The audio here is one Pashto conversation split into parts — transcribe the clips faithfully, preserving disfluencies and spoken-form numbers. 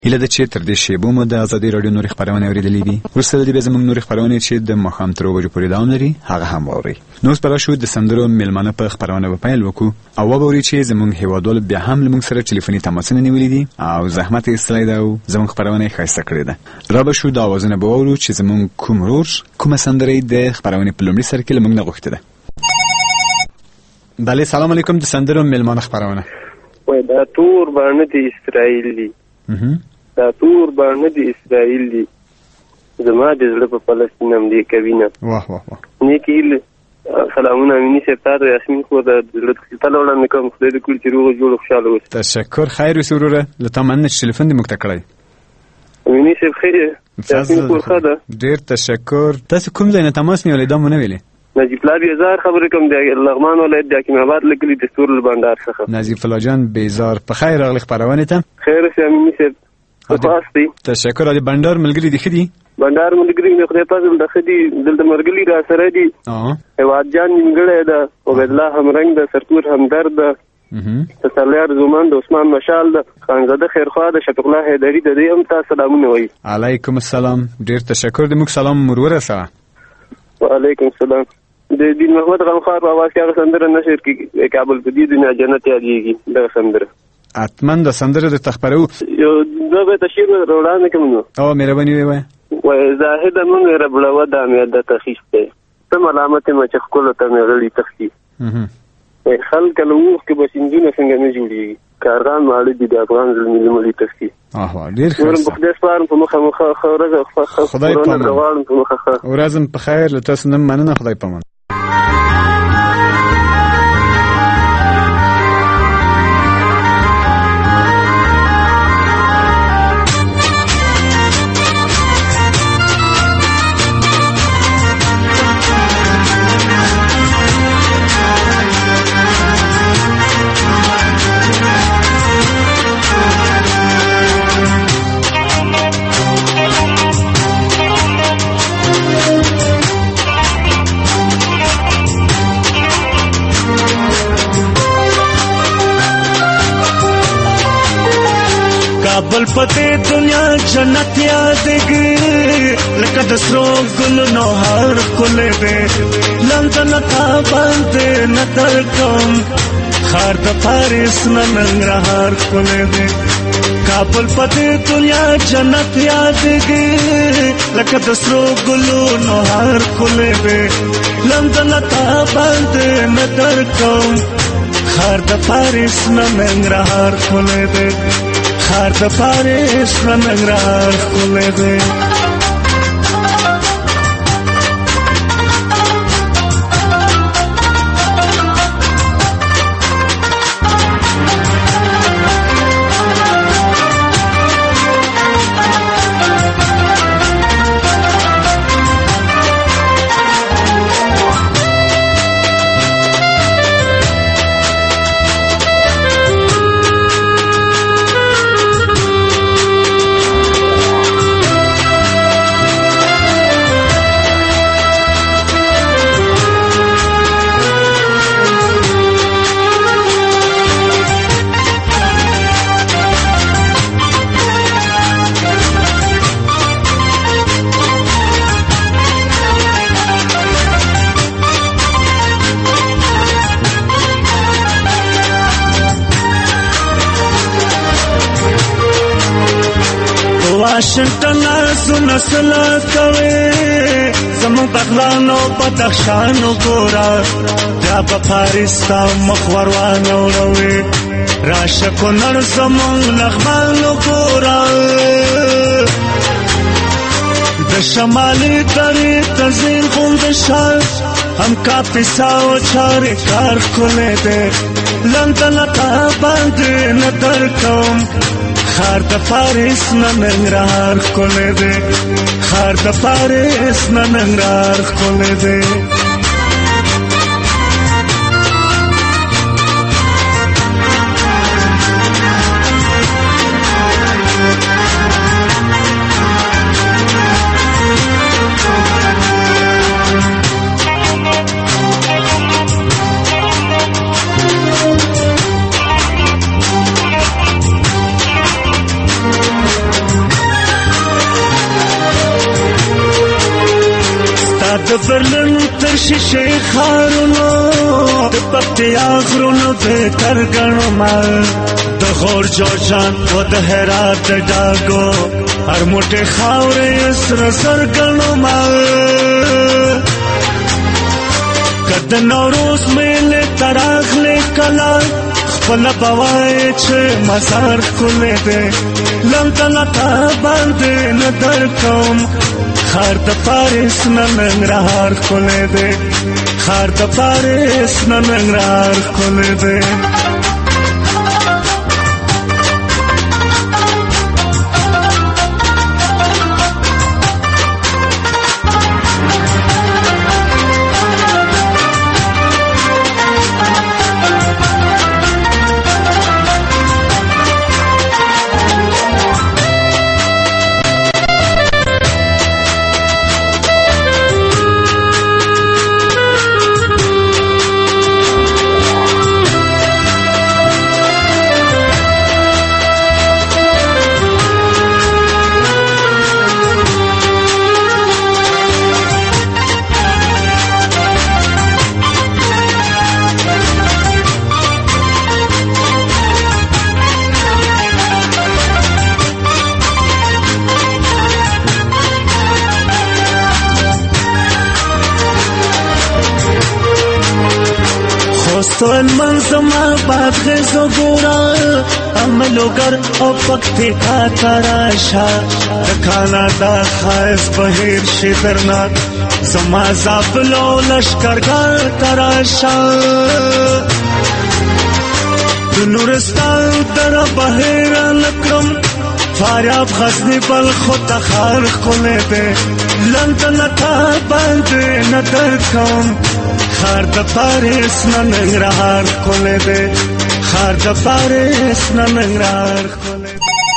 هیله ده چې تر دې شیبو مو د ازادي راډیو نورې خپرونې اورېدلې دي. وروسته د دې به زموږ نورې خپرونې چې د ماښام تر اوو بجو پورې دوام لري هغه هم واورئ. نو اوس به راشو د سندرو میلمانه په خپرونه به پیل وکړو او واورئ چې زموږ هیوادوال بیا هم له موږ سره ټلیفوني تماسونه نیولي دي او زحمت یې ایستلی ده او زموږ خپرونه یې ښایسته کړې ده. را به شو دا اوازونه به واورو چې زموږ کوم ورور کومه سندره یې د خپرونې په لومړي سر کې له موږ نه غوښتې ده. بله سلام علیکم. د سندرو میلمانه خپرونه وای دا تور باندې د اسرائیل دي دا تور باندې د اسرائیل دي زما د زړه په فلسطین هم دی کوینه. واه واه واه نیکی سلامونه امینی سپتار یاسمین خو د زړه تل وړاندې کوم خدای دې کول چې روغ جوړ خوشاله اوسې. تشکر خیر اوسې وروره. له تا مننه چې ټلیفون دې موږ ته کړی. امینی صاحب خیر یاسمین خو ښه ده. ډېر تشکر. تاسو کوم ځای نه تماس نیولی دا مو نه ویلې؟ نجیب الله بیزار خبرې کوم د لغمان ولایت د حکیم آباد له کلي د ستور البندار څخه. نجیب الله جان بیزار په خیر راغلی خپرونې ته. خیر اوسې امینی صاحب. تشکر. د بندار ملګري دي ښه دي؟ بندار ملګري مې خدای فضل د ښه دي. دلته مرګلي را سره دي. هیواد جان نیمګړی ده، عبیدالله همرنګ ده، سرتور همدرد ده، تسلیار زومان د عثمان مشال ده، خانزاده خیرخوا ده، شفیق الله حیدري ده. دوی هم تاسو سلامونه وایي. علیکم السلام. ډېر تشکر. د موږ سلام مور ورسوه. وعلیکم السلام. د دین محمد غمخوار په اواز کې هغه سندره نشر کېږي کابل په دې دنیا جنت یادېږي دغه سندره. حتما د سندره د تخبرو یو زه به تشیر وړاندې کوم نو. او مهرباني ووایه. وایي زاهده مونږ ربړوه دا مې د تخیش دی ته ملامت یم چې ښکلو ته مې غړي تښتي. خلک له اوښکې به سیندونه څنګه نه جوړېږي کارغان ماړه دي د افغان زلمي لمړي تښتي. ډېر ښه. په خدای سپارم په مخه مخه ښه ورځ خدای پامان. غواړم په مخه ښه ورځ په خیر. له تاسو نه مننه. خدای پامان. بل پته دنیا جنت یادګي لکه د سرو ګل نو هر کوله دې لندن تا باندې نظر کوم خار د پاریس نن رهار کوله دې کابل پته دنیا جنت یادګي لکه د سرو ګل نو هر کوله دې لندن تا باندې نظر کوم خار د پاریس نن رهار کوله دې خار د پاریس ننګرهار ښکلی دی. واشنگټن سونه سلا کوي زمون بغلانو بدخشانو ګورا دا په پاریس تا مخوروانو وروي راشه کو نر زمون نغمانو ګورا د شمالي درې تزین خوند شال هم کا پیساو چارې کار کوله دې لندن تا باندې نظر کوم خار د پاریس ننګرهار ښکلی دی خار د پاریس ننګرهار ښکلی دی. شیشه خارونو د پکتیا غرونو د ترګنو ما د غور جوشان و د هرات ډاګو هر موټه خاورې سر سرګنو ما کد نوروز میله تراغله کلا خپل بوای چې مزار کولې ده لمته لتا باندې ندر کوم خار د پاریس نن رهار کولې ده خار د پاریس نن رهار کولې ده سوال منظمه باد غزو گورا عملوگر او پکتی کا تراشا کانادا خائف بهیر شدرناک زما زابلو لشکرگار تراشا نورستان در بهیر لکرم فاریاب غزنی بل خود تخار کنے دے لندن تا بند ندر کم خار د پاریس ننګرهار کولې ده خار د پاریس ننګرهار کولې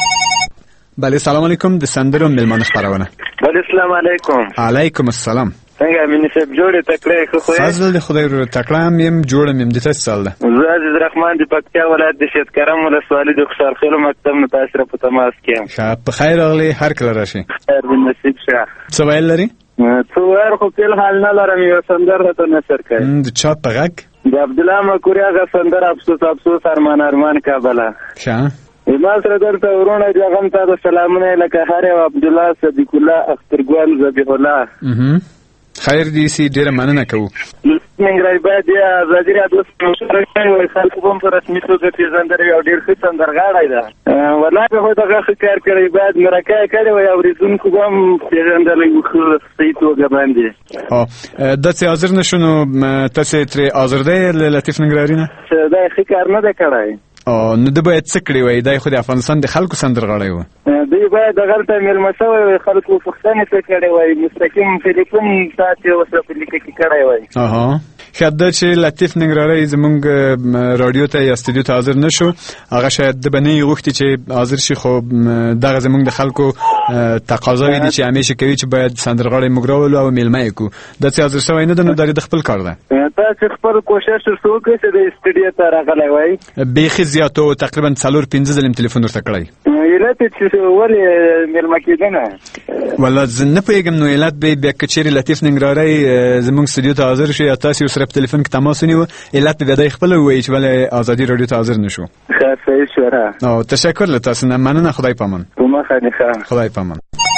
بله سلام علیکم د سندرو ملمانه خبرونه بله السلام علیکم علیکم السلام څنګه مینه صاحب جوړه تکړه خو خو فضل د خدای ورو تکړه مم جوړه مم د تاسو سره زه عزیز رحمان د پکتیا ولایت د شتکرم ولسوالۍ د خوشحال خیل مکتب متاثر په تماس کې ښه په خیر اغلی هر کله راشي خیر دې نصیب شه څه ویل لري څو ور خو په حال نه لرم یو سندره ته نشر کوي د چا په غږ د عبد الله مکوریا غ سندره افسوس افسوس ارمان ارمان کابلا ښه ما سره درته ورونه جغم ته د سلامونه لکه هر یو عبد الله صدیق الله اخترګوان ذبیح الله خیر دې سي ډیره مننه کوو منګرای باید یا وزیر اعظم مشرف وي خلکو هم په رسمي توګه پیژندل یو ډیر ښه سندرغاړی ده والله به دغه ښه کار کړی باید مرکه کړی وي او ریزونکو هم پیژندل یو ښه صحیح توګه باندې ها داسې حاضر نشونو تاسې ترې حاضر دی لطیف ننګرهاري نه دا ښه کار نه دی کړی او نو د باید څه کړی وای دا خو د افغانستان د خلکو سندرغاړی و دوی باید دغه ته مېلمه شوی وي خلکو پوښتنې ته کړی وای مستقیم ټلیفون ساتي اوسه په لیکه کې کړی وای اها خدای چې لطیف ننګرهاري زمونږ رادیو ته یا استودیو ته حاضر نشو هغه شاید د بنې غوښتي چې حاضر شي خو دغه زمونږ د خلکو تقاضاوي دي چې همیشه کوي چې باید سندرغاړی موږ راولو او مېلمه یې کو د څه حاضر شوی نه د نو د خپل کار ده تاسو خپل کوشش وکړئ چې د استودیو ته راغلی وای بیخي زیاتو تقریبا څلور پنځه ځله تلیفون ورته کړی علت چې ولې مېلمه کېدنه والله زه نه پوهېږم نو علت به بیا که چېرې لطیف ننګرهاري زموږ استودیو ته حاضر شي یا تاسې ورسره په تلیفون کې تماس ونیوه علت به بیا دی خپله ووایي چې ولې ازادي راډیو ته حاضر نه شو ښه صحیح شوه او تشکر له تاسو نه مننه خدای پامان په مخه دې ښه خدای پامان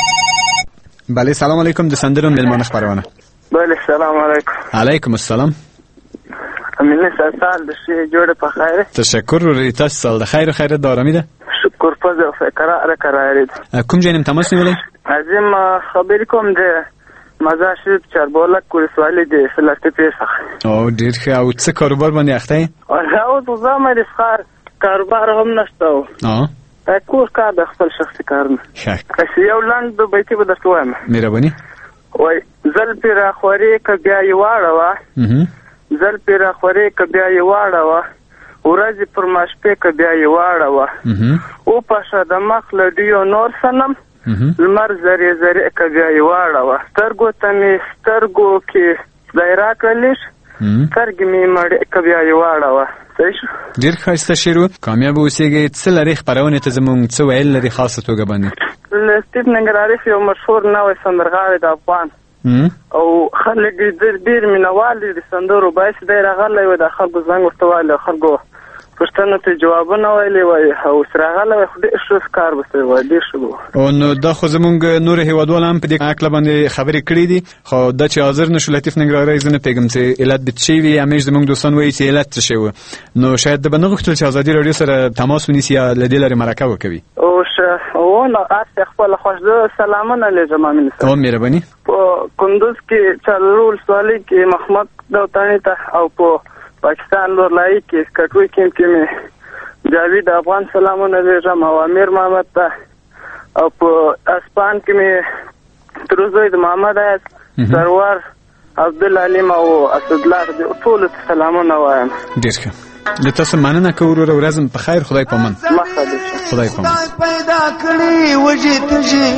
بله سلام علیکم د سندرو مېلمانه خپرونه بله سلام علیکم علیکم السلام امینه سال د شي جوړه په خیر تشکر ورې تاسو سال د خیر خیرت د آرامي ده شکر پز او فکر را کرارید کوم ځای نیم تماس نیولای عظیم خبر کوم ده مزه شید چربولک ولسوالۍ د فلسطین پیښه او ډیر ښه او څه کاروبار باندې اخته یې او د زما د ښار کاروبار هم نشته اه کور کار د خپل شخصي کار نه ښه یو لاند د بیتي به درته وایم مهرباني وای زل پیرا خوري ک بیا یې واړه زل پیرا خوري ک بیا یې واړه ورځ پر ماشپې ک بیا یې واړه او پښه د مخ لډیو نور سنم لمر زری زری ک بیا یې واړه سترګو ته می سترګو کې دایرا کلیش سترګې می مړ ک بیا یې واړه ډیر ښایسته شعر و کامیاب اوسېږئ څه لري خپرونې ته زموږ څه ویل لري خاصه توګه باندې لطیف ننګرهاري یو مشهور نوی سندرغاړی د افغان او خلک ډېر مینوال دي د سندرو باعث دی راغلی وي د خلکو زنګ ورته وایي خلکو پوښتنو ته جوابونه ویلي وایي او اوس راغلی وي خو ډېر ښه کار به سوی وایي ډېر ښه به او نو دا خو زمونږ نور هېوادوال هم په دې عقله باندې خبرې کړي دي خو دا چې حاضر نه شو لطیف ننګرهاري زه نه پوهېږم چې علت به څه وي همیش زمونږ دوستان وایي چې علت څه شی و نو شاید ده به نه غوښتل چې ازادي راډیو سره تماس ونیسي یا له دې لارې مرکه وکوي او ښه او نو هسې خپله خوښ زه سلامونه لېږم امین صاحب او مهرباني په کندوز کې څلورو ولسوالۍ کې محمد دوتاڼي ته او په پاکستان لورلایي کې کټوۍ کیم کې مې جاوید افغان سلامونه لېږم او امیر محمد ته او په اسپان کې مې تروزوی د محمد ایاز سرور عبدالعلیم او اسدالله دې ټولو ته سلامونه وایم ډېر ښه له تاسو مننه کوو وروره ورځم په خیر خدای پامان مخه دې خدای پامان پیدا کړي وږي تږي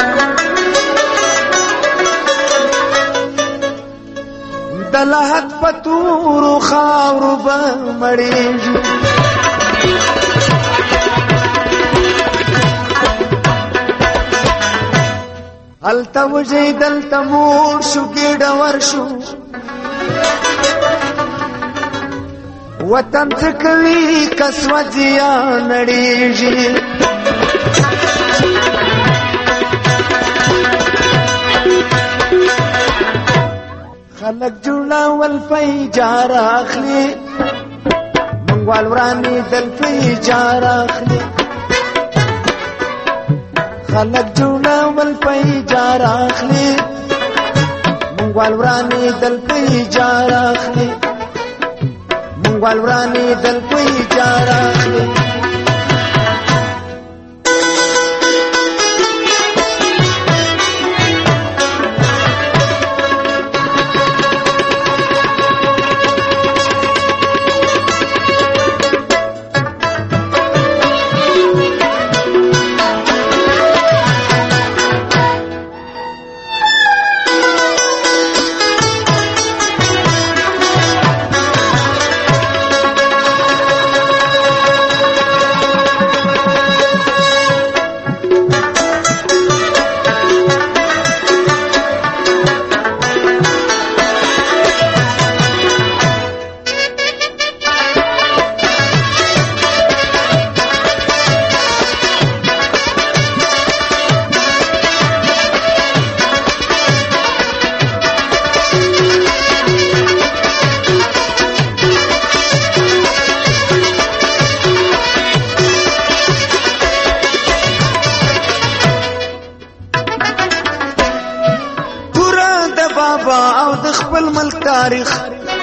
د لحد په تورو خاورو به مړېږي هلته وږي دلته موړ شو ګېډه ورشو وطن څه کوي که سوځي یا نړېږي خلک جوړول په اجاره اخلي منګوال ورانېدل په اجاره اخلي خلک جوړول په اجاره اخلي منګوال ورانېدل په اجاره اخلي منګوال ورانېدل په اجاره اخلي او د خپل ملک تاریخ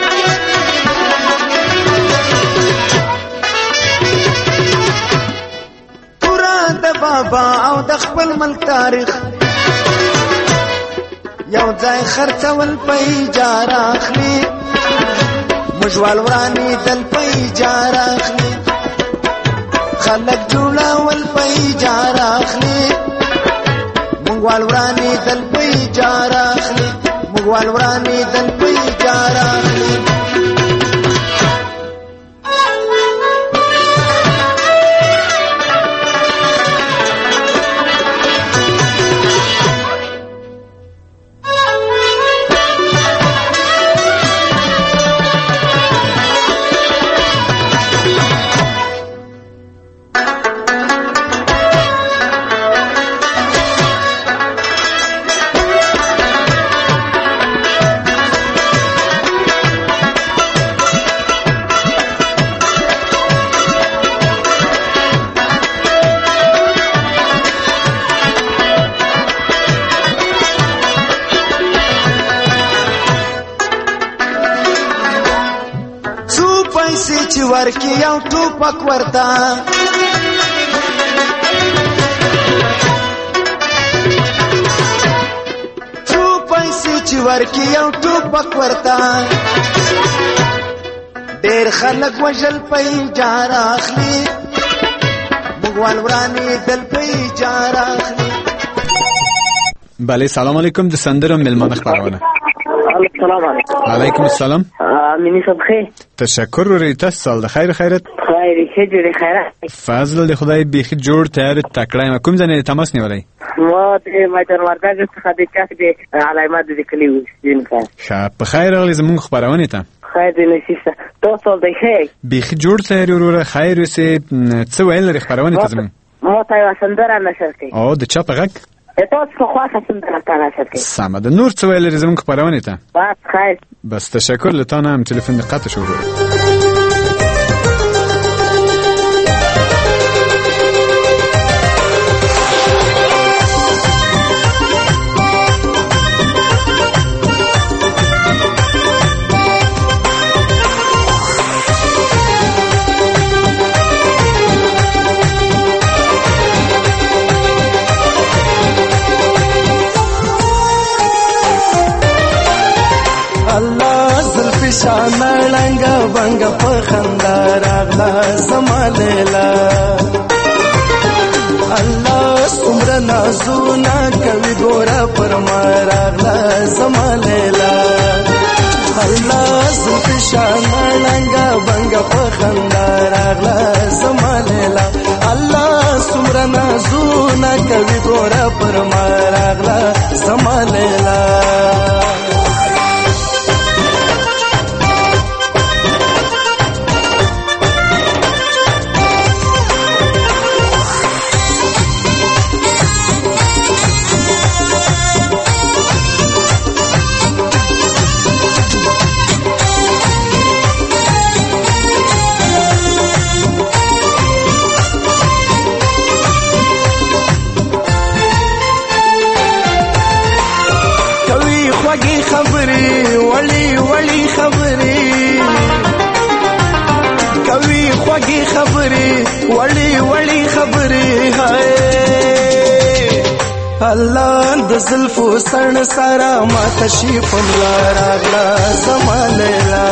پورا د بابا او د خپل ملک تاریخ یو ځای خرڅول په اجاره اخلي مجوال ورانی دل په اجاره اخلي خلک جوړول په اجاره اخلي مونږوال ورانی دل په اجاره اخلي مونږوال ورانی دل په اجاره اخلي چې ورکی یو ټوپک ورته څو پیسې چې ورکی یو ټوپک ورته ډېر خلک وژل په اجاره اخلي مونږوال ورانی دل په اجاره اخلي. بله سلام علیکم د سندرو ملمانه خبرونه. السلام علیکم. علیکم السلام. امینی صاحب خیر. تشکر روری تاسو سال د خیر خیرت. خیر ښه جوړې خیرت. فضل د خدای بیخي جوړ تیار تکړه ما کوم ځنه تماس نیولای. ما د ماجر وردګ څخه د چاک د علامات د کلی وسین کا. ښه په خیر راغلی زموږ خبرونه ته. خیر دې نشي تاسو د خیر. بیخي جوړ تیار وروره خیر وسه څه ویل لري خبرونه ته زموږ. ما ته سندره نشر کوي. او د چا په غږ؟ تاسو خو خاصه سندره ته نشر کوي. سم ده نور څه ویل لري زموږ خبرونه ته. بس خیر. بس تشکر لتان هم تلفن قطع شو. شانا لنگا بنگا پخندا راغلا زمالیلا الله سمر نازونا کوي ګورا پر ما راغلا زمالیلا الله زلف شانا لنگا بنگا پخندا راغلا زمالیلا الله سمر نازونا کوي ګورا پر ما راغلا زمالیلا خبري ولي ولي خبري کوي خوږی خبري ولي ولي خبري هاي الله د زلفو سن سارا ما تشریف الله راغلا زمالیلا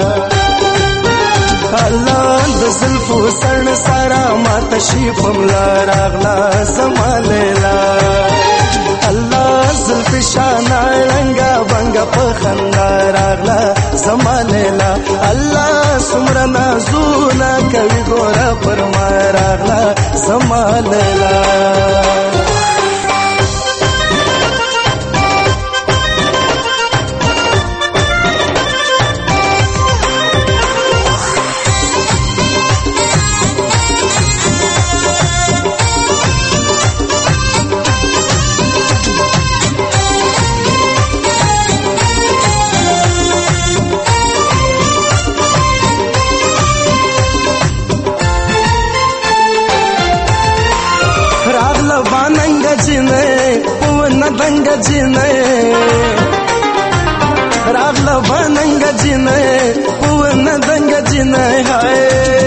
الله د زلفو سن سارا ما تشریف الله راغلا زمالیلا الله زلف شانا رنگا بنگا پخندا راغلا زمالیلا الله سمر نازونا کوي ګورا پر ما راغلا زمالیلا दंग जिने रागला बनंग जिने पुवन दंग जिने हाय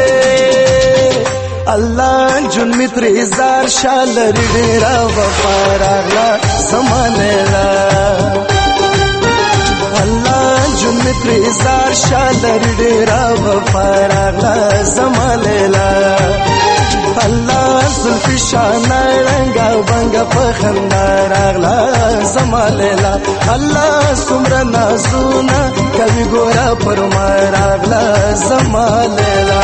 अल्लाह जुन मित्र जार शाल रिडेरा वफा रागला समानेला अल्लाह जुन मित्र जार शाल रिडेरा वफा रागला समानेला الله زلف شانا رنگا بنگا پخندا راغلا زمالیلا الله سمر نازونا کوي ګورا پر ما راغلا زمالیلا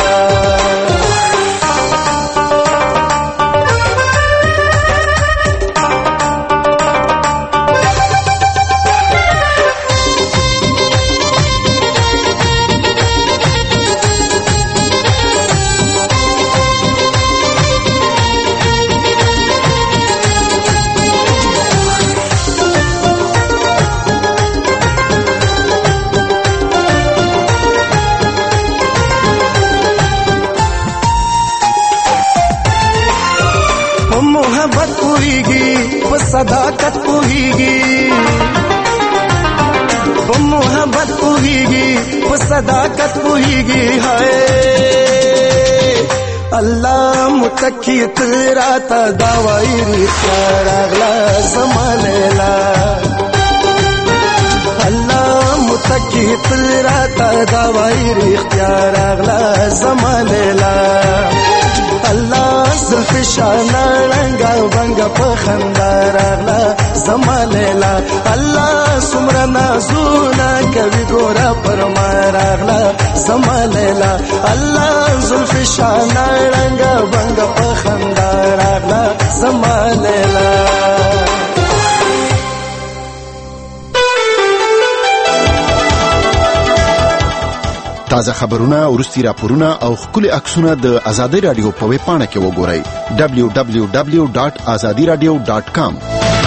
صداقت پوهیږي په محبت پوهیږي په صداقت پوهیږي هاي الله متکی ترا تا داوای ریخا راغلا زمالیلا الله متکی ترا تا داوای ریخا راغلا زمالیلا الله زلف شانا رنگا بنگا پخندا راغلا زما لیلا الله سمره نازونه کوي ګورا پر ما راغلا زما لیلا الله زلف شانه رنگ بنگ په خندا راغلا زما لیلا. تازه خبرونه ورستي راپورونه او خولي عکسونه د آزادۍ رادیو په ویب پاڼه کې وګورئ دبلیو دبلیو دبلیو ډاٹ آزادی رادیو ډاٹ کام.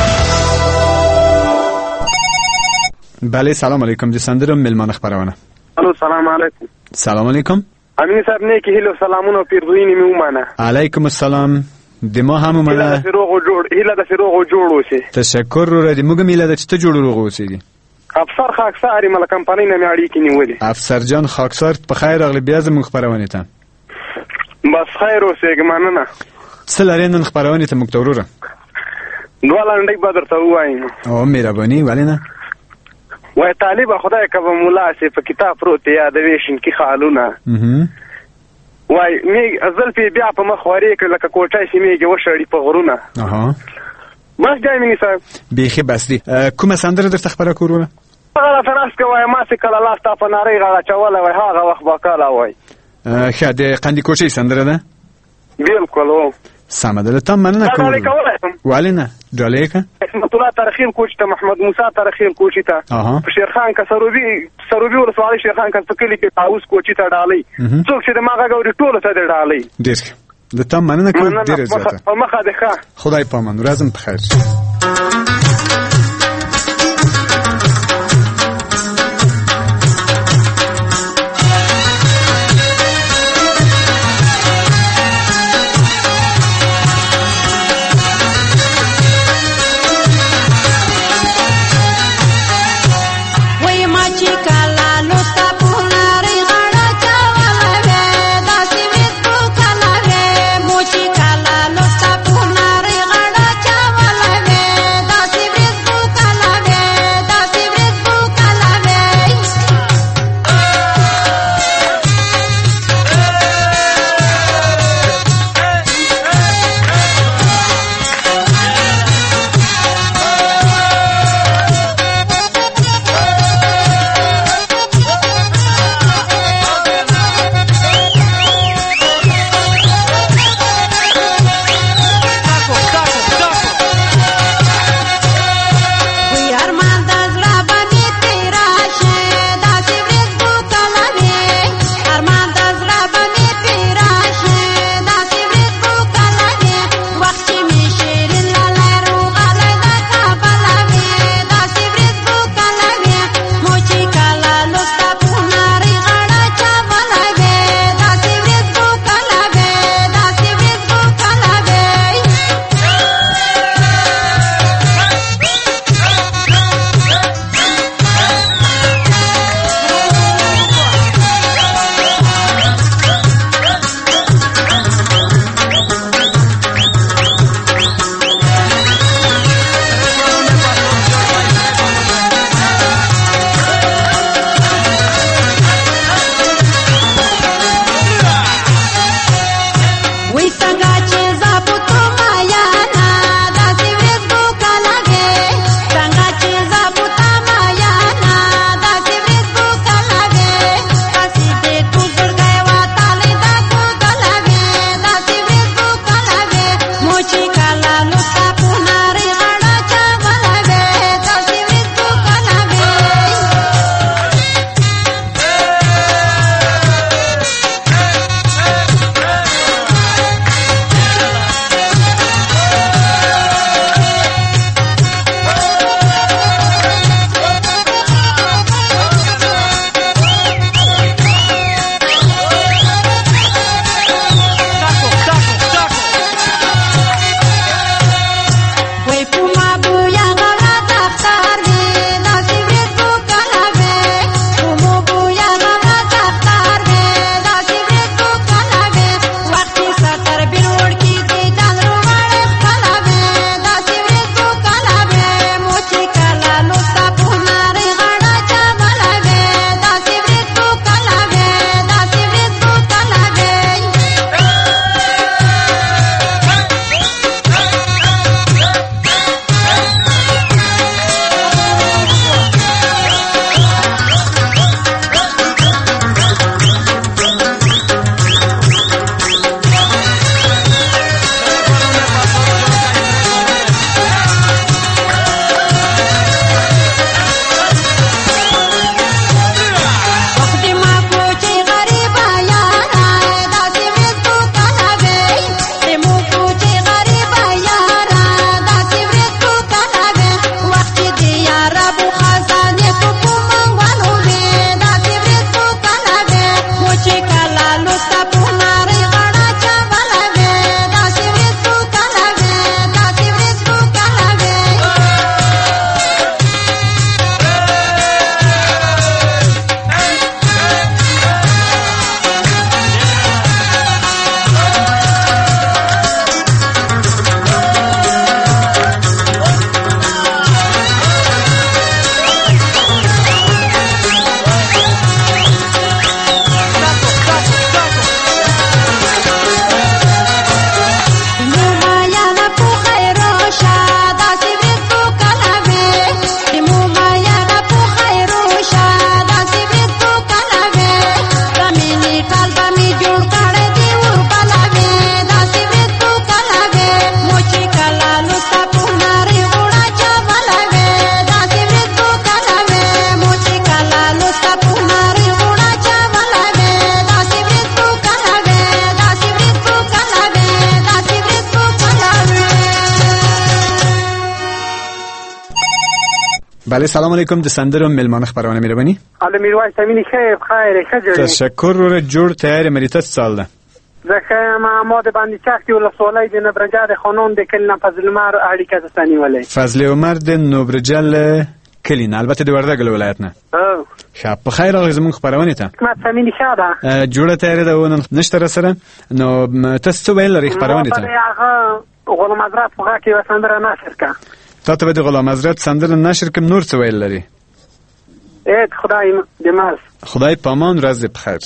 بله سلام علیکم د سندرم ملمان خبرونه. الو سلام علیکم. سلام علیکم. امین صاحب نه کې هلو سلامونه پیرزوینه می ومانه. علیکم السلام. د ما هم منه. هله د فروغ جوړ هله د فروغ جوړ وسی. تشکر ور دې موږ میله د چې جوړ وروغوسی. افسر خاکساری مل کمپنی نه اړیکې نیولې. افسر جان خاکسار په خیر اغلی بیا زموږ خبرونه ته. بس خیر اوسې ګمانه. سلارین خبرونه ته مکتوروره. دوالانډي بدر ته وایم. او مهرباني ولینا. وای طالب خدای کبه مولا سي په کتاب پروت یادوي شین کی خالونه. اها. وای می ازل په بیا په مخ وری کړه لکه کوټه سي میږي وشړی په غرونه. اها. بس جاي مني صاحب. بيخي بس دي کومه سندره درته خبره کوروله؟ هغه فراس کوي ما سي کله لاس تا په ناری غاړه چوله وای هغه وخت باکاله وای. ښه د قندي کوچي سندره ده؟ بالکل او. سمه ده ته مننه کوم. ولینا ډالې کا؟ مطلع ترخیم کوچ ته محمد موسی ترخیم کوچ ته. شیرخان کا سروبي سروبي ورسوالي شیرخان کا تکلی کې تاوس کوچ ته ډالې. څوک چې د ماغه غوړي ټوله ته ډالې. ډیر د تم مننه کوم ډیر زیاته. په مخه ده ښه. خدای پامان ورځم په خیر. Mochi kala no sta punare gada chavala ve بله سلام علیکم. د سندرو ملمانه خبرونه مهرباني. حالا میرویس امینی خیر بخیر خجوری. تشکر رو جور تیار مریتت سالده. زخه محمد بندی چختی ول سوالای د نبرجل خانون د کلنا فضل عمر اړیکه ستنی ولې. فضل عمر د نبرجل کلین البته د وردګ ولایت نه. او شپ بخیر راغلی زمون خبرونه ته. ما امینی شاده. جوړه تیار ده ونه نشته سره نو تاسو ویل لري خبرونه ته. هغه غلام حضرت هغه کې وسندره نشر کا. تاسو به د غلام حضرت سندره نشر کوم نور څه ویل لري. اې خدای دې ماس. خدای پامان ورځ بخیر.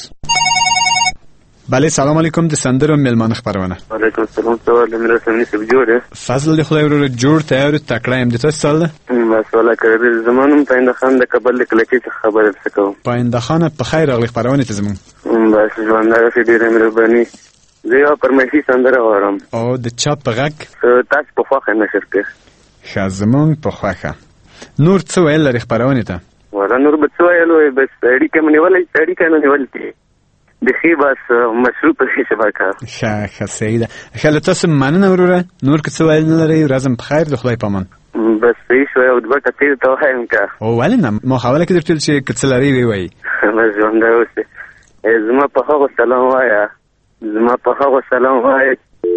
بله سلام علیکم. د سندرو ملمانه خبرونه. وعلیکم السلام. سوال مې رسمي سب جوړه. فضل خدای ورو جوړ تیار تکړه ام د تاسو سال. مسواله کړې زمونږ پاینده خان د کابل کلکی څخه خبره وکړم. پاینده خان په خیر راغلی خبرونه ته زمون. بس ژونداره چې ډیره مهرباني. زه یو پرمشي سندره اورم. او د چا په غږ تاسو په خوخه نشر کې. خازمون په خوخه. نور څه ویل لري خبرونه ته؟ ولا نور به څه ویل بس اړیکه مې ولې اړیکه نه ولې. دخی بس مشروط په شبکه. ښه ښه سیده. خاله تاسو مننه وروره. نور که څه ویل لري ورځم په خیر د خدای پامان. بس صحیح شوی او دوه کتیر ته وایم که. او ولې نه محاوله کې درته چې که څه لري وی وایي. بس ژوندی اوسې. زما په هغو سلام وایه. زما په هغو سلام وایه.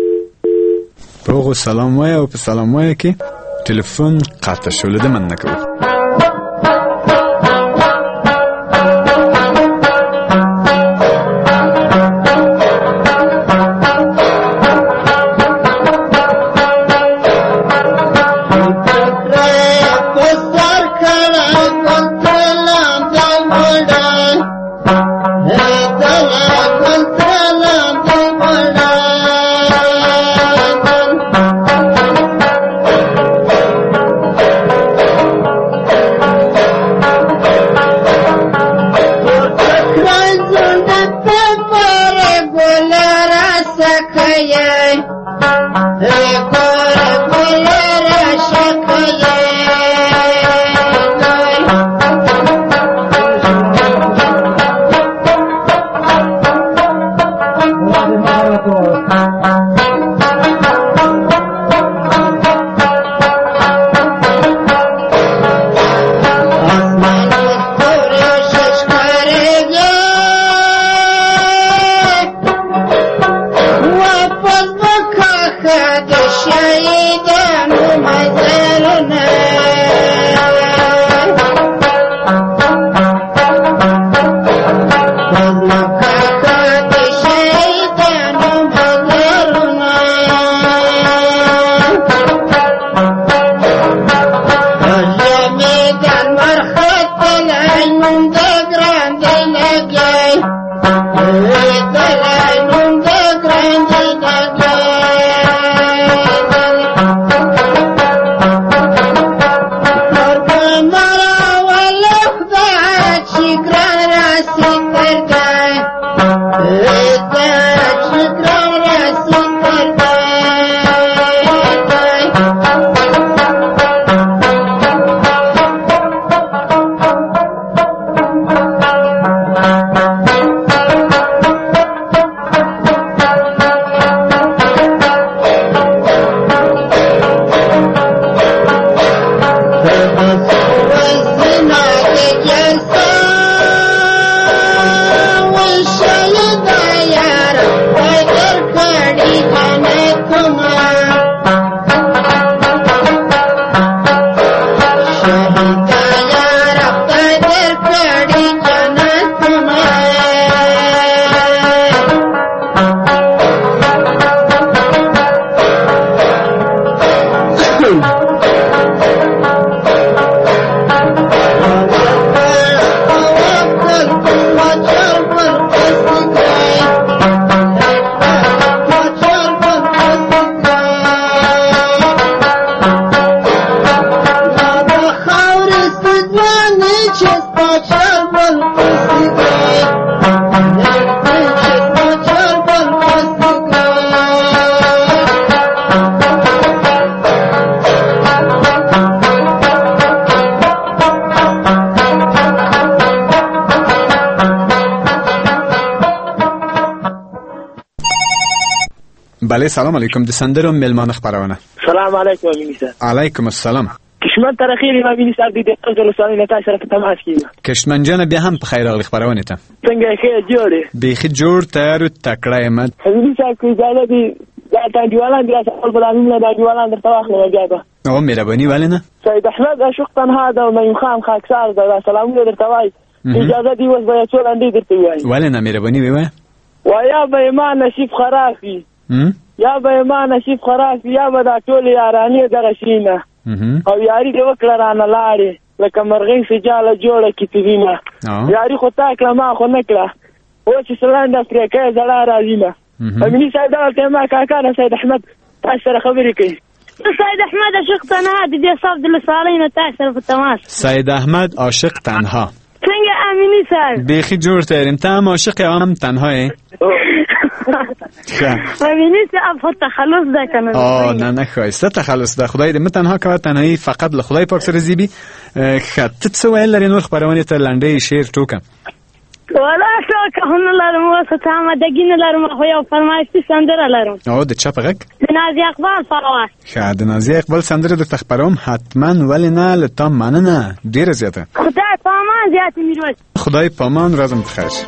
په هغو سلام وایه او په سلام وایه کې تلفن قطع شو له ده من نکوو. بله سلام علیکم. د سندرو ملمانه خبرونه. سلام علیکم امینی صاحب. علیکم السلام. کشمن تر اخیر ما ویني صاحب دې د خپل سوالونه نه تاسو سره په تماس کې کشمن جان بیا هم په خیر راغلی خبرونه ته څنګه ښه جوړه بیخي جوړ تیار تکړه مت ویني صاحب کوي ځاله دي دا تاجوالان دي خپل بلانونه د تاجوالان درته واخلې راځه او مهرباني ولنه سید احمد عاشق تنها دا مې خام خاکسار دا سلامونه درته وای اجازه دی وس به څو لاندې درته وای ولنه مهرباني وای وایا به ما نصیب خرافي یا به ما نصیب خرافي یا به دا ټول یارانی دغه شینه او یاري دې وکړه رانه لاړې لکه مرغۍ سجاله جوړه کترینه یاري خو تا کړه ما خو نه کړه او چې سلاند افریقا زړه راځي نه امینی صاحب دا ته ما کاکا نه سید احمد تاسو سره خبرې کوي سید احمد عاشق تنها د صاحب د لسالین تاسو سره په تماس سید احمد عاشق تنها څنګه امینی صاحب بیخي جوړ ته انت هم عاشق هم تنها یې امینی صاحب خو تخلص ده کنه آه نه نه خایسته تخلص ده خدای دې متنها کوي تنهایی فقط له خدای پاک سره زیبي خط څه ویل لري نور خبرونه ته لنډي شعر ټوکه ولا ټوکه هم لرم واسه ته ما دګین لرم خو یو فرمایش سندره لرم او د چا په غږ د نازي اقبال فراوه ښه د نازي اقبال سندره د تخبروم حتما ولې نه لته مننه ډیره زیاته خدای پامان زیات میروز خدای پامان رازم بخیر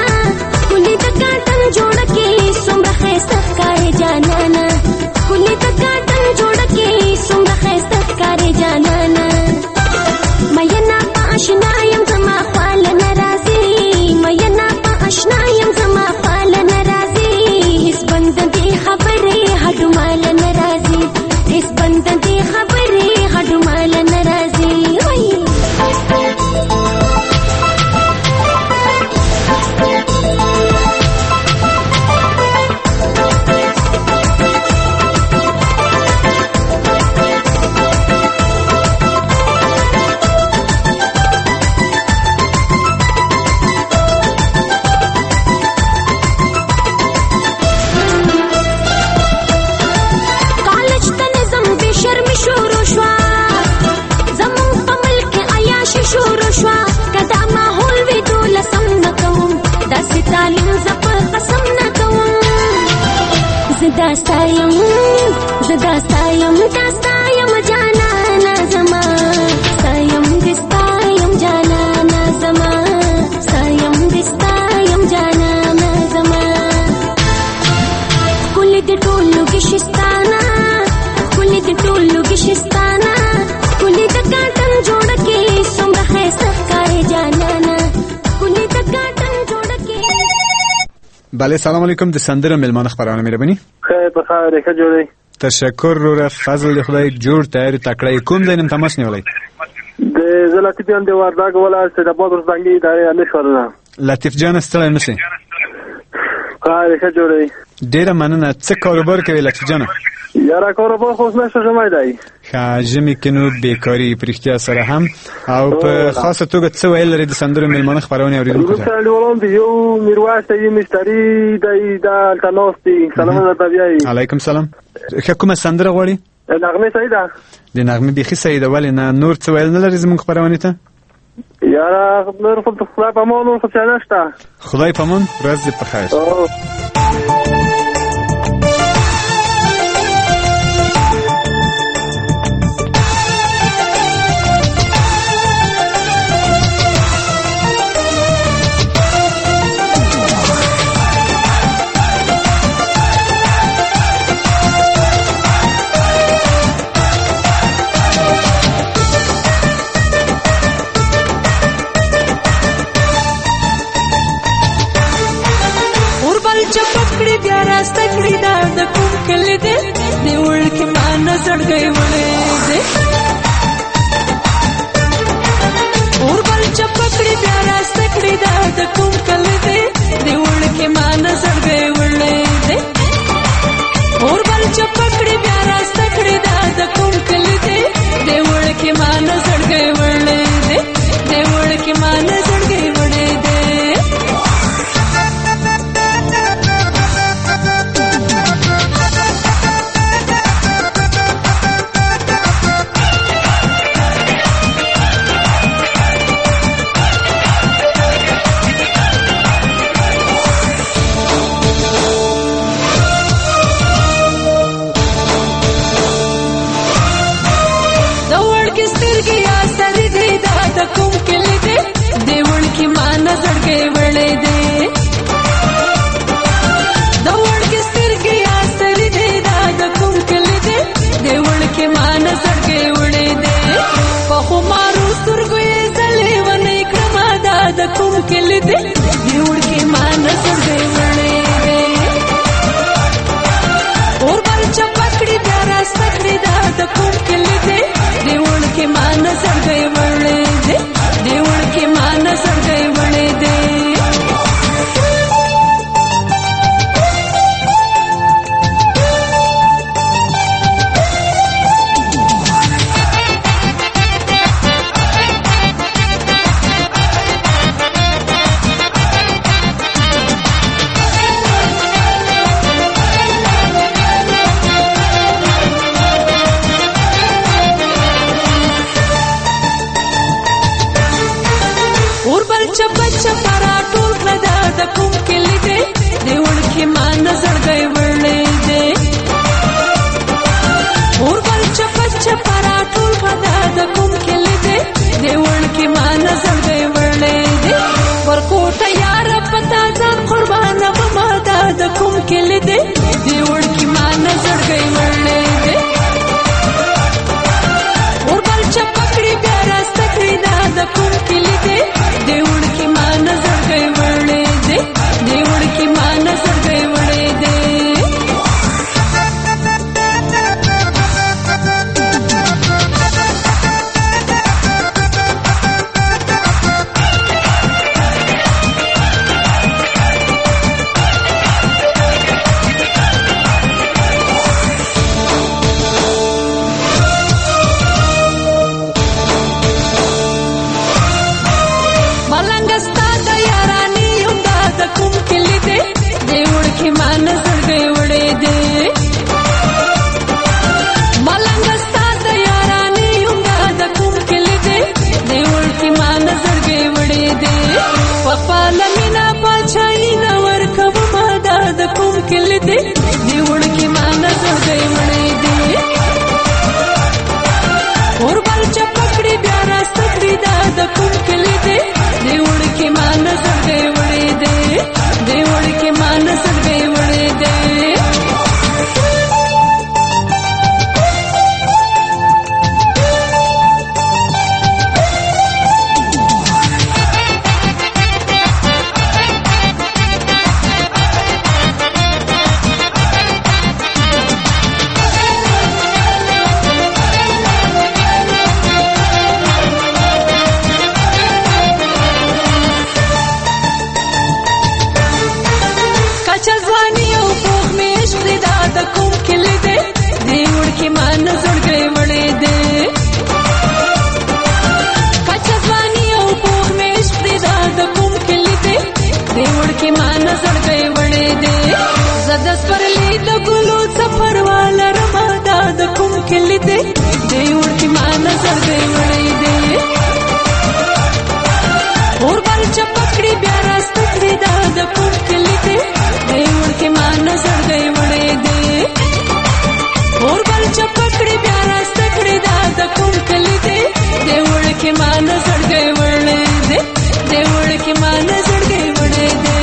कुली بله سلام علیکم. د سندره ملمان خبرانه مهرباني. خیر په خیر ښه جوړی. تشکر روره فضل خدای جوړ تیار تکړه کوم دینم تماس نیولای. د زلاتیف جان د ورداګ ولا چې د بادر څنګه ادارې نه شورنه. لطیف جان ستړی نشي. خیر ښه جوړی. ډیر مننه. څه کاروبار کوي لطیف جان؟ یاره کاروبار خو نه شومای دی. خاجمی کنو بیکاری پرختیا سره هم او په خاصه توګه څه ویل لري د سندرو ملمانه خبرونه اوریدونکو ته؟ مثلا ولوم یو میرویس یې مشتری د د تنوستي سلام طبيعي. علیکم سلام. کومه سندره غواړي؟ نغمه سیده. د نغمه بيخي سیده ولې نه نور څه ویل نه لري زموږ خبرونه ته؟ یاره نور خو په خدای په مون نور څه نشته. خدای په مون ورځ په خیر. ستکړی دا د کوم کلی دی دی وړ کې مان سړګي وړې دی اور بل چپکړی بیا را ستکړی دا د کوم کلی دی دی وړ کې مان سړګي وړې دی اور بل چپکړی بیا را ستکړی دا د کوم کلی دی دی وړ کې مان سړګي وړې دی دی وړ کې مان سړګي وړې دی. کې مان زړګي وړې دې دې وړ کې مان زړګي وړې دې.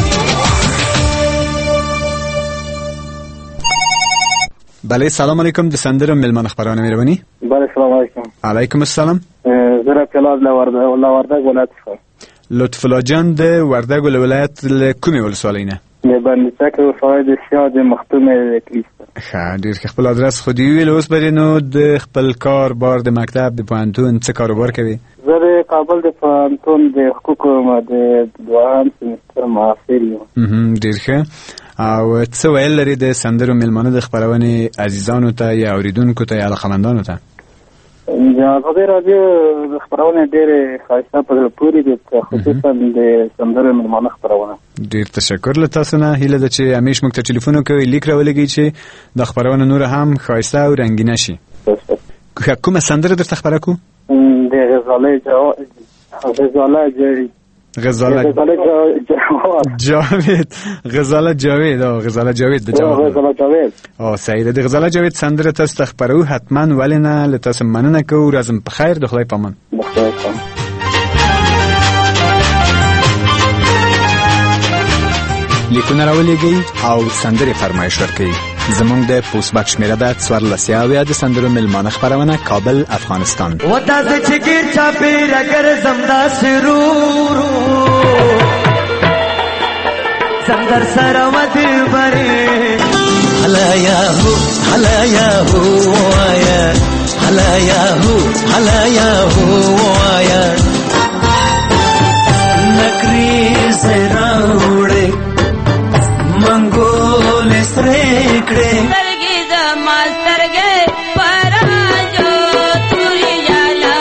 بله سلام علیکم. د سندرو ملمان خبرانه مهرباني. بله سلام علیکم. علیکم السلام. زه کلاب له وردګ ولایت څخه. لطف الله جان د وردګ ولایت له کومې ولسوالۍ نه؟ د باندې څخه ولسوالۍ د سیاد مختومه کلیسا. ښه ډېر ښه. خپل ادرس خو دې ویل، اوس به نو د خپل کار بار د مکتب د پوهنتون څه کاروبار کوي؟ زه د کابل د پوهنتون د حقوقو د دوهم سمستر محصل یم. ډېر ښه. او څه ویل لري د سندرو ملمانه د خپرونې عزیزانو ته یا اوریدونکو ته یا علاقمندانو ته؟ ازادي رادیو د خبرونه ډېرې ښایسته په زړه پورې دي، خصوصا د سندرو ملمانه خبرونه. ډېر تشکر له تاسو نه. هیله ده چې همیش موږ ته ټلیفون وکوئ، لیک راولګئ چې د خبرونه نور هم ښایسته او رنګینه شي. کومه سندره درته خبره کو؟ د غزاله غزاله غزاله جاوید غزاله جاوید او غزاله جاوید د جواب غزاله جاوید او سعید د غزاله جاوید سندره تاسو خبرو حتما ولنه له تاسو مننه کو. رازم په خیر. د خدای پامان. لیکونه راولېږئ او سندرې فرمایش ورکړئ. زمونږ د پوسټ باکس شمیره ده څوارلس یاویا. د سندرو ملمانه خپرونه کابل افغانستان. و داسې چې ګیر چاپېره ګرځم داسې رورو زم در سره و دلبرې هلا یاهو هلا یاهو وایا هلا یاهو هلا یاهو وایا نکری سره وړې منګول سره کړې سترګې د ماسترګې پراجو توري جالا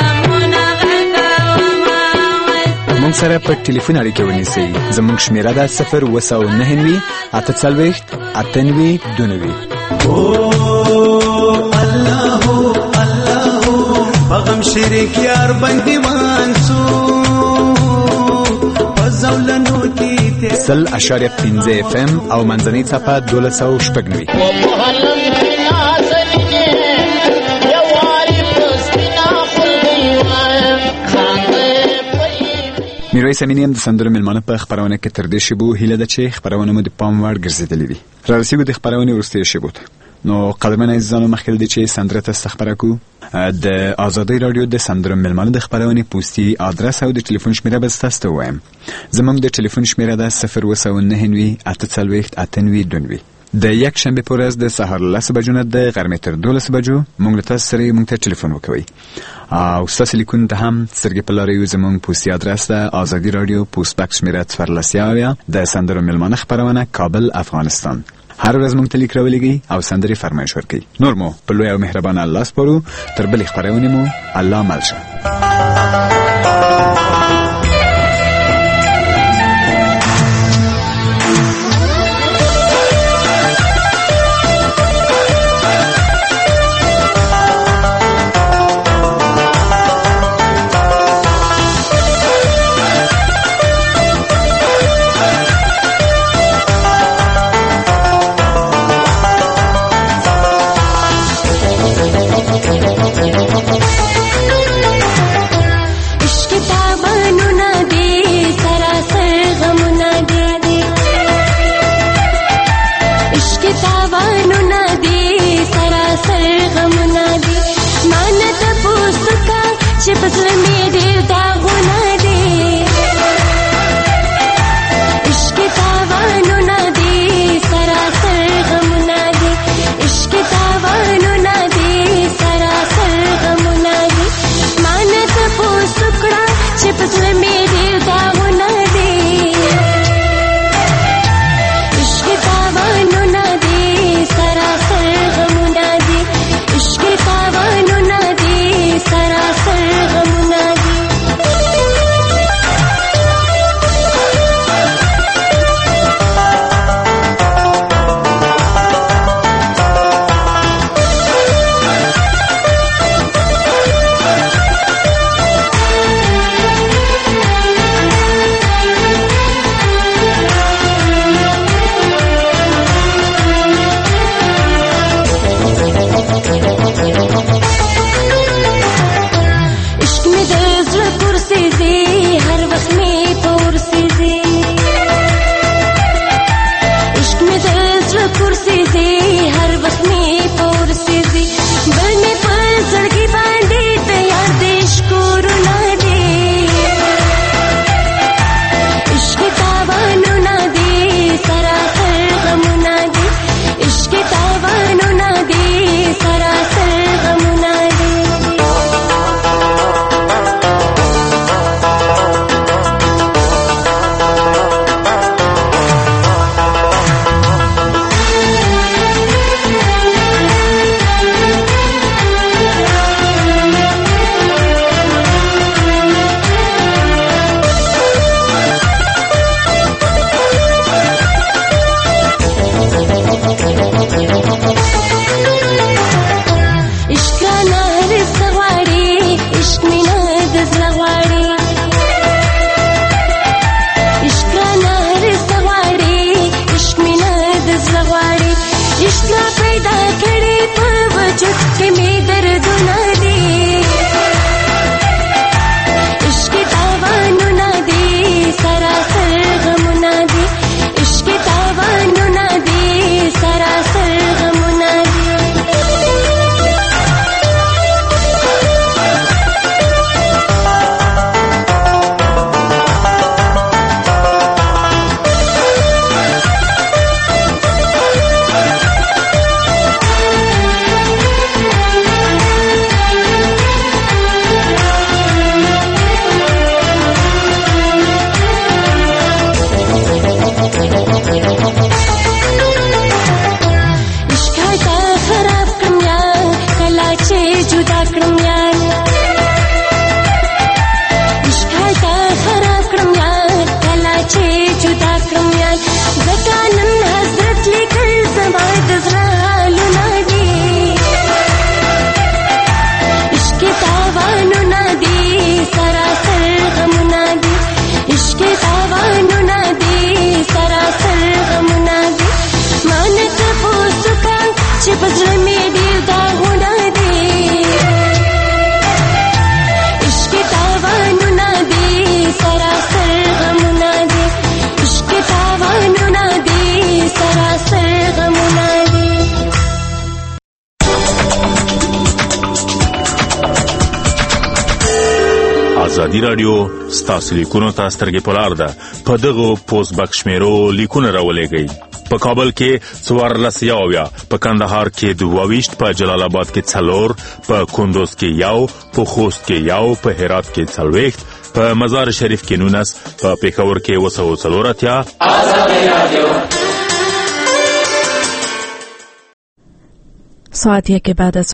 منغه مونږ سره په ټلیفون اړیکه ونیسئ. زموږ شمیره ده صفر اوه سوه نهه نوي اته څلوېښت اته نوي دوه نوي. الله الله بغم شریک یار بندیوان سو پزولنو کی سل اشاریه پنځه اف ام او منځنۍ څپه دولس سوه شپږ نوي. میرویس امینی هم د سندرو ملمانه په خبرونه کې تر دې شیبو هیله ده چې خبرونه مو د پام وړ ګرځېدلې وي. رارسیږو د خبرونې وروستۍ شیبو ته. نو قدرمن عزیزانو مخکې دی چې سندره تاسو خبره کو د آزادۍ رادیو د سندرو ملمانه د خبرونې پوسټي ادرس او د ټلیفون شمیره به تاسو ته وایم. زموږ د ټلیفون شمیره ده صفر اوه سوه نهه نوي اته څلوېښت اته نوي دوه نوي. د یک شنبه په ورځ د سهار لس بجو نه د غرمې تر دولس بجو موږ له تاسو سره موږ ته ټلیفون وکوئ او ستاسو لیکونه ته هم سترګې په لاره یو. زموږ پوسټي ادرس ده آزادي رادیو پوسټ باکس شمیره څوارلس یاویا د سندرو ملمانه خبرونه کابل افغانستان. هر ورځ موږ ته لیک راولېږئ او سندرې فرمایش ورکړئ. نور مو په لوی او مهربان الله سپارو. تر بلې خپرونې مو الله مل شه. इश्क ताबन جدا کړم یار عشق تا خراب کړم یار کله چې جدا کړم یار ځکه نن حضرت لیکل زما د زړه حالونه دي عشق تاوانونه دي سراسر غمونه دي عشق تاوانونه دي سراسر غمونه دي ما نه تپوس وکړه چې په زړه مې ډېر داغونه دي عشق تاوانونه دي سراسر غمونه دي عشق تاوانونه دي سراسر غمونه دي ازادي رادیو ستاسو لیکونو ته سترګې په لار ده په دغو پوسټ بکس شمیرو لیکونه راولېږئ په کابل کې څوارلس یاویا په کندهار کې دوه ویشت په جلال آباد کې څلور په کندوز کې یو په خوست کې یو په هرات کې څلوېښت په مزار شریف کې نولس په پېښور کې اوه سوه څلور اتیا ازادي رادیو ساعت یک بعد از